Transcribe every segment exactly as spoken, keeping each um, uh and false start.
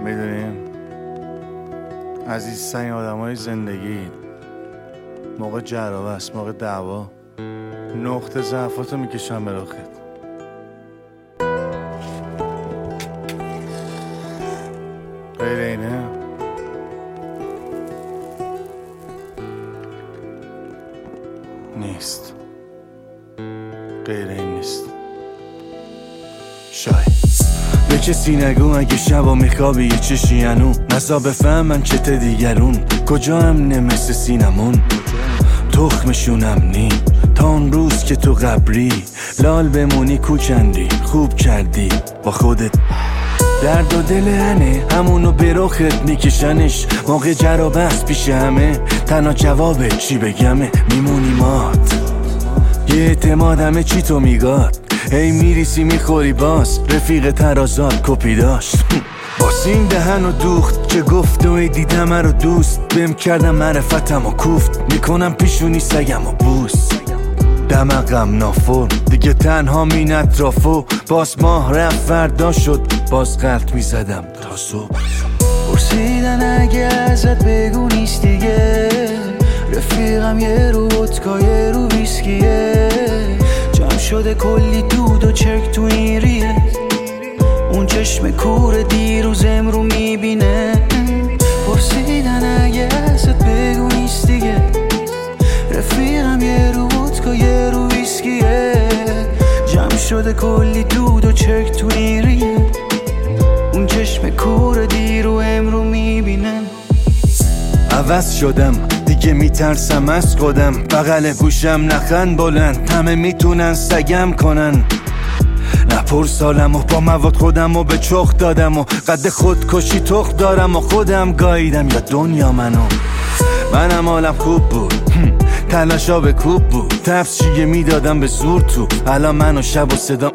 میدونیم عزیزترین آدم های زندگی موقع جرابه است، موقع دعوا نقطه ضعفاتو میکشن به رخت. غیر اینه نیست، غیر این نیست. شاید به کسی نگو اگه شبا میخوابی یه چشی هنو نزا بفهمن چته دیگرون کجا هم نمست سینمون تخمشونم نی تا اون روز که تو قبری لال بمونی کوچندی خوب کردی با خودت. درد و دل هنه همونو به رخت میکشنش موقع جرابه است پیش همه تنها جواب چی بگمه میمونی مات یه اعتمادمه چی تو میگاد هی میریسی میخوری باز رفیق ترازات کپی داشت باسین دهن و دوخت که گفت و دیدم رو دوست بهم کردم معرفتم و کوفت میکنم پیشونی سگم و بوس دمقم نافور دیگه تنها مین اطرافو باز ماه رفت فردا شد باز قلط میزدم تا صبح. پرسیدن اگه ازت بگو نیست دیگه رفیقم یه رو ودکا یه رو ویسکیه جمع شده کلی دود و چرک تو این ریه اون چشم کور دیروز امرو میبینه. پرسیدن اگه ازت بگو نیست دیگه رفیقم یه رو ودکا یه رو ویسکیه جمع شده کلی دود و چرک تو این ریه اون چشم کور دیرو امرو میبینه. عوض شدم دیگه میترسم از خودم بغل گوشم نخن بلند همه میتونن سگم کنن نپر سالم و با مواد خودم و به چخ دادم و قد خودکشی تخ دارم و خودم گاییدم یا دنیا منو منم حالم خوب بود تلاشا به کوب بود تفسیه میدادم به زور تو الان منو شب و صدا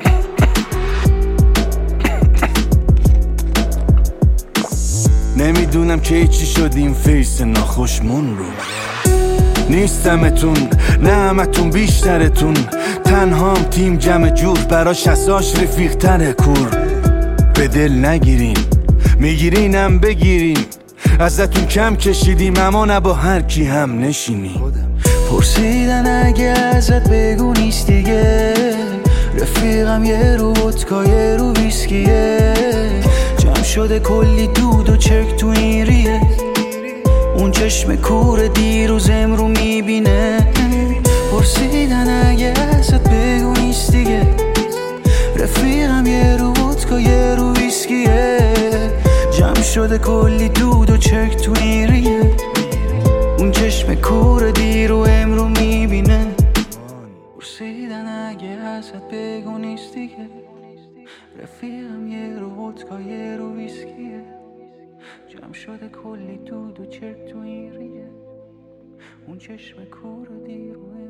نمیدونم که چی شدیم فیس ناخوشمون رو نیستمتون نه همتون بیشترتون تنهام تیم جمع جور براش اساش رفیق تره کور به دل نگیریم میگیرینم بگیریم ازتون کم کشیدیم اما نه با هر کی هم نشینیم. پرسیدن اگه ازت بگو نیست دیگه رفیقم یه رو ودکا یه رو ویسکیه جمع شده کلی دود و چرک تو این ریه اون چشم کور دیروز امرو میبینه. پرسیدن اگه ازت بگو نیست دیگه رفیقم یه رو ودکا یه رو ویسکیه جمع شده کلی دود و چرک تو این ریه اون چشم کور دیرو امرو میبینه. پرسیدن اگه ازت بگو نیست دیگه رفیقم یه رو ودکا یه رو ویسکیه جمع شده کلی دود و چرک تو این ریه اون چشم کور دیرو